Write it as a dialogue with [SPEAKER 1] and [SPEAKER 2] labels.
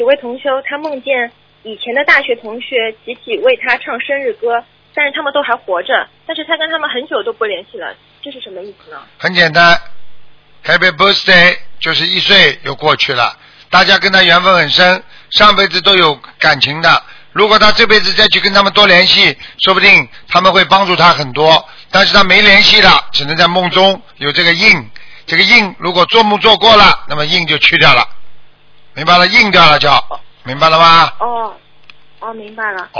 [SPEAKER 1] 有位同修他梦见以前的大学同学集体为他唱生日歌，但是他们都还活着，但是他跟他们很久都不联系了，这是什么意思呢？
[SPEAKER 2] 很简单 ，Happy Birthday 就是1岁又过去了，大家跟他缘分很深，上辈子都有感情的。如果他这辈子再去跟他们多联系，说不定他们会帮助他很多。但是他没联系了，只能在梦中有这个印。这个印如果做梦做过了，那么印就去掉了，明白了？印掉了就明白了吗？
[SPEAKER 1] 哦，明白了。